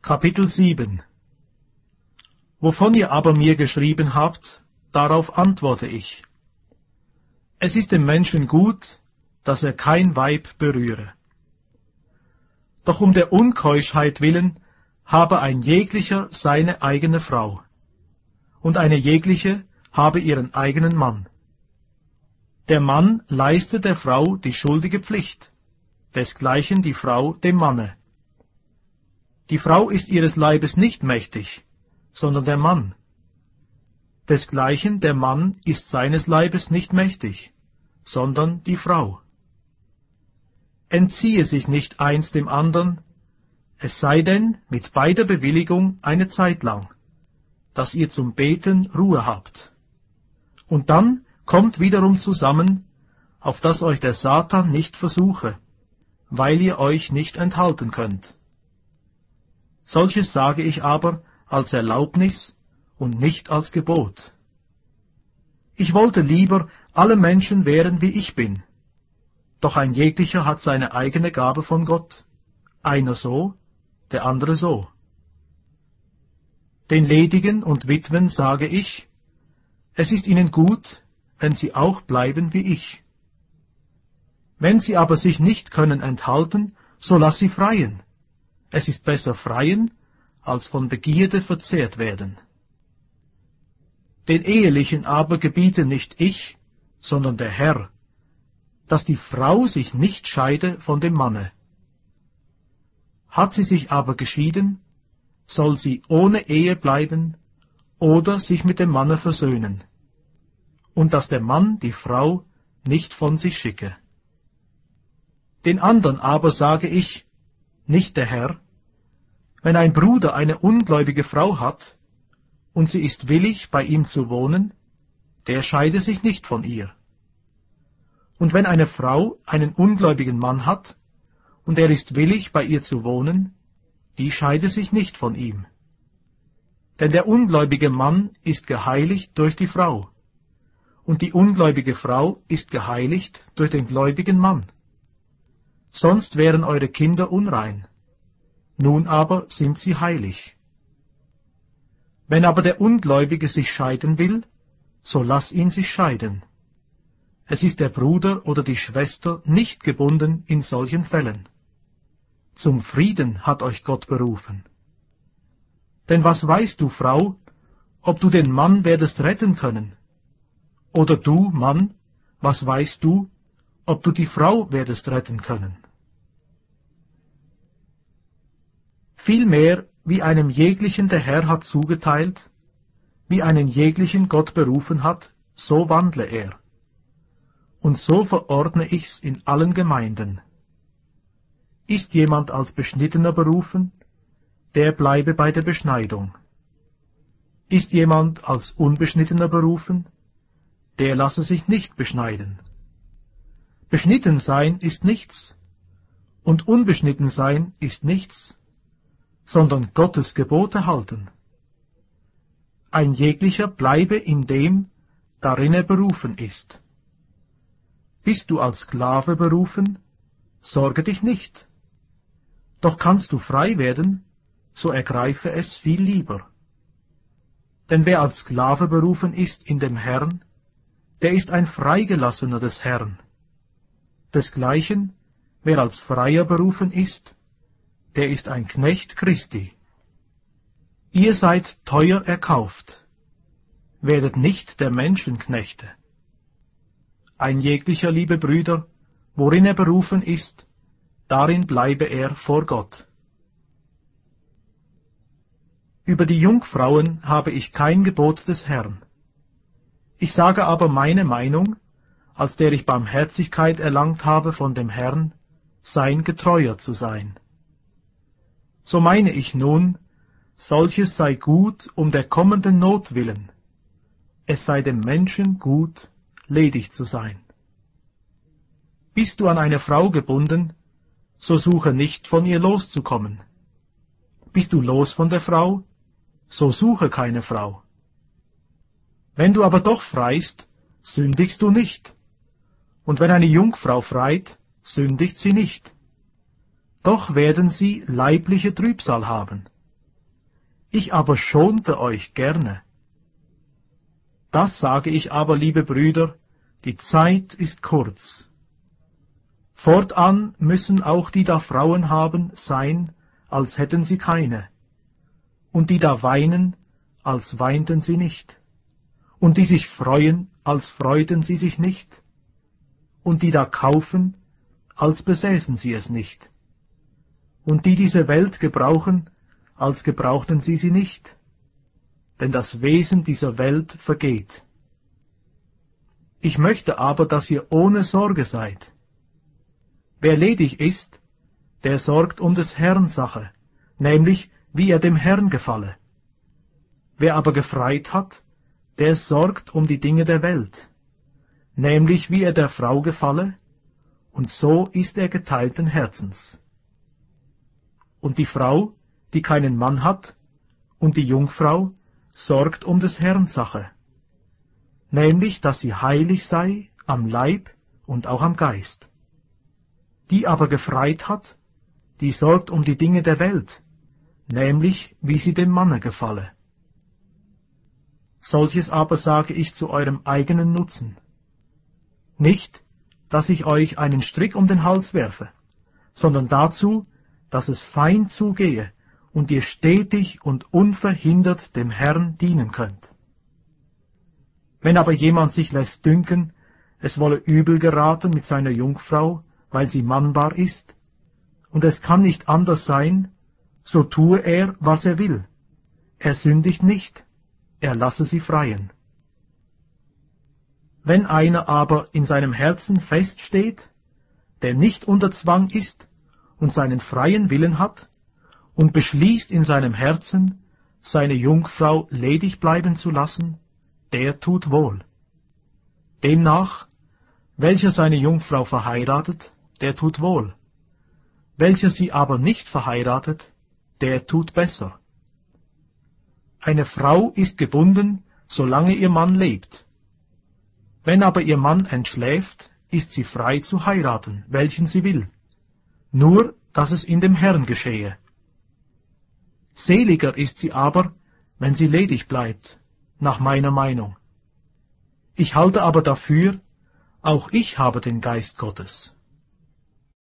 Kapitel 7. Wovon ihr aber mir geschrieben habt, darauf antworte ich. Es ist dem Menschen gut, dass er kein Weib berühre. Doch um der Unkeuschheit willen habe ein jeglicher seine eigene Frau, und eine jegliche habe ihren eigenen Mann. Der Mann leiste der Frau die schuldige Pflicht, desgleichen die Frau dem Manne. Die Frau ist ihres Leibes nicht mächtig, sondern der Mann. Desgleichen der Mann ist seines Leibes nicht mächtig, sondern die Frau. Entziehe sich nicht eins dem andern, es sei denn mit beider Bewilligung eine Zeit lang, dass ihr zum Beten Ruhe habt. Und dann kommt wiederum zusammen, auf dass euch der Satan nicht versuche, weil ihr euch nicht enthalten könnt. Solches sage ich aber als Erlaubnis und nicht als Gebot. Ich wollte lieber, alle Menschen wären wie ich bin. Doch ein jeglicher hat seine eigene Gabe von Gott, einer so, der andere so. Den Ledigen und Witwen sage ich, es ist ihnen gut, wenn sie auch bleiben wie ich. Wenn sie aber sich nicht können enthalten, so lass sie freien. Es ist besser freien, als von Begierde verzehrt werden. Den Ehelichen aber gebiete nicht ich, sondern der Herr, dass die Frau sich nicht scheide von dem Manne. Hat sie sich aber geschieden, soll sie ohne Ehe bleiben oder sich mit dem Manne versöhnen, und dass der Mann die Frau nicht von sich schicke. Den andern aber sage ich, nicht der Herr, wenn ein Bruder eine ungläubige Frau hat, und sie ist willig, bei ihm zu wohnen, der scheide sich nicht von ihr. Und wenn eine Frau einen ungläubigen Mann hat, und er ist willig, bei ihr zu wohnen, die scheide sich nicht von ihm. Denn der ungläubige Mann ist geheiligt durch die Frau, und die ungläubige Frau ist geheiligt durch den gläubigen Mann. Sonst wären eure Kinder unrein, nun aber sind sie heilig. Wenn aber der Ungläubige sich scheiden will, so lass ihn sich scheiden. Es ist der Bruder oder die Schwester nicht gebunden in solchen Fällen. Zum Frieden hat euch Gott berufen. Denn was weißt du, Frau, ob du den Mann werdest retten können? Oder du, Mann, was weißt du, ob du die Frau werdest retten können? Vielmehr, wie einem jeglichen der Herr hat zugeteilt, wie einen jeglichen Gott berufen hat, so wandle er. Und so verordne ich's in allen Gemeinden. Ist jemand als Beschnittener berufen, der bleibe bei der Beschneidung. Ist jemand als Unbeschnittener berufen, der lasse sich nicht beschneiden. Beschnitten sein ist nichts, und unbeschnitten sein ist nichts, sondern Gottes Gebote halten. Ein jeglicher bleibe in dem, darin er berufen ist. Bist du als Sklave berufen, sorge dich nicht. Doch kannst du frei werden, so ergreife es viel lieber. Denn wer als Sklave berufen ist in dem Herrn, der ist ein Freigelassener des Herrn. Desgleichen, wer als Freier berufen ist, der ist ein Knecht Christi. Ihr seid teuer erkauft, werdet nicht der Menschen Knechte. Ein jeglicher, liebe Brüder, worin er berufen ist, darin bleibe er vor Gott. Über die Jungfrauen habe ich kein Gebot des Herrn. Ich sage aber meine Meinung, als der ich Barmherzigkeit erlangt habe von dem Herrn, sein getreuer zu sein. So meine ich nun, solches sei gut um der kommenden Not willen. Es sei dem Menschen gut, ledig zu sein. Bist du an eine Frau gebunden, so suche nicht von ihr loszukommen. Bist du los von der Frau, so suche keine Frau. Wenn du aber doch freist, sündigst du nicht. Und wenn eine Jungfrau freit, sündigt sie nicht. Doch werden sie leibliche Trübsal haben, ich aber schonte euch gerne. Das sage ich aber, liebe Brüder, die Zeit ist kurz. Fortan müssen auch die da Frauen haben sein, als hätten sie keine, und die da weinen, als weinten sie nicht, und die sich freuen, als freuten sie sich nicht, und die da kaufen, als besäßen sie es nicht, und die diese Welt gebrauchen, als gebrauchten sie sie nicht, denn das Wesen dieser Welt vergeht. Ich möchte aber, dass ihr ohne Sorge seid. Wer ledig ist, der sorgt um des Herrn Sache, nämlich wie er dem Herrn gefalle. Wer aber gefreit hat, der sorgt um die Dinge der Welt, nämlich wie er der Frau gefalle, und so ist er geteilten Herzens. Und die Frau, die keinen Mann hat, und die Jungfrau, sorgt um des Herrn Sache, nämlich dass sie heilig sei am Leib und auch am Geist. Die aber gefreit hat, die sorgt um die Dinge der Welt, nämlich wie sie dem Manne gefalle. Solches aber sage ich zu eurem eigenen Nutzen. Nicht, dass ich euch einen Strick um den Hals werfe, sondern dazu, dass es fein zugehe und ihr stetig und unverhindert dem Herrn dienen könnt. Wenn aber jemand sich lässt dünken, es wolle übel geraten mit seiner Jungfrau, weil sie mannbar ist, und es kann nicht anders sein, so tue er, was er will. Er sündigt nicht, er lasse sie freien. Wenn einer aber in seinem Herzen feststeht, der nicht unter Zwang ist und seinen freien Willen hat, und beschließt in seinem Herzen, seine Jungfrau ledig bleiben zu lassen, der tut wohl. Demnach, welcher seine Jungfrau verheiratet, der tut wohl. Welcher sie aber nicht verheiratet, der tut besser. Eine Frau ist gebunden, solange ihr Mann lebt. Wenn aber ihr Mann entschläft, ist sie frei zu heiraten, welchen sie will, nur dass es in dem Herrn geschehe. Seliger ist sie aber, wenn sie ledig bleibt, nach meiner Meinung. Ich halte aber dafür, auch ich habe den Geist Gottes.